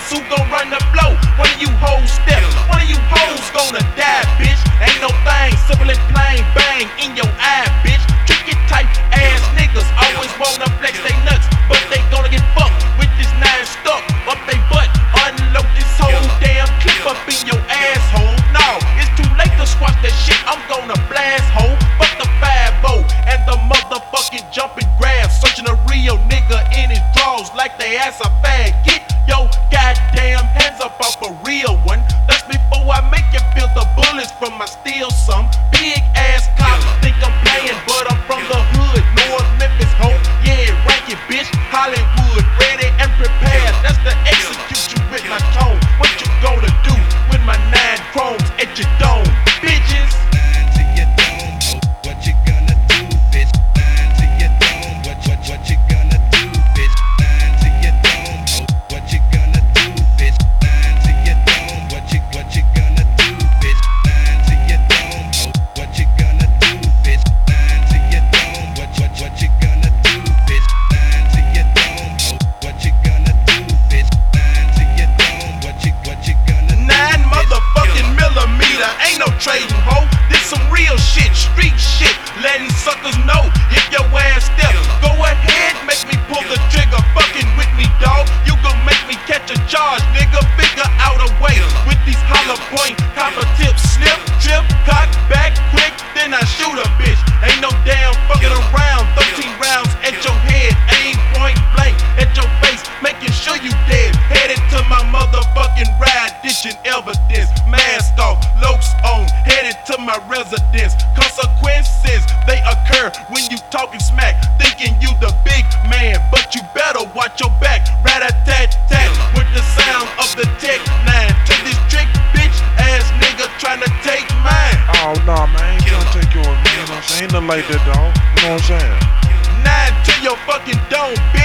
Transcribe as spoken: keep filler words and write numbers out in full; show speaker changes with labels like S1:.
S1: who gon' run the flow? One of you hoes step, one of you hoes gonna die, bitch. Ain't no thing, simple and plain, bang in your eye, bitch. Tricky type ass niggas always wanna flex they nuts, but they gonna get fucked with this nine stuck up they butt. Unload this whole damn clip up in your asshole. No, it's too late to squash that shit, I'm gonna blast hole. Fuck the five oh and the motherfucking jumping grab, searching a real nigga in his drawers like they ass a fag. Get your goddamn hands up off a real one. That's before I make you feel the bullets from my steel. Some big ass cops think I'm playing, but I'm from the hood, North Memphis, ho. Yeah, rank it, bitch. Hollywood, ready and prepared. That's the execute you with my tone. What you gonna do with my nine chromes at your dome, bitches? Ain't no trading, ho. This some real shit, street shit. Letting suckers know if your ass step. Go ahead, make me pull the trigger. Fucking with me, dawg. You gon' make me catch a charge, nigga. Figure out a way with these hollow point copper tips. Slip, trip, cock back quick, then I shoot a bitch. Ain't no damn fucking around. thirteen rounds at your head, aim point blank at your face, making sure you dead. Headed to my motherfucking ride, dishing evidence. Mask off, lokes on, headed to my residence. Consequences, they occur when you talking smack, thinking you the big man, but you better watch your back. Rat-a-tat-tat with the sound of the Tech Nine. Take this trick, bitch ass nigga trying to take mine.
S2: Oh nah, man, I ain't trying to take yours, man. You know what I'm saying? Ain't nothing like that, dog. You know what I'm saying?
S1: Nine to your fucking dome, bitch.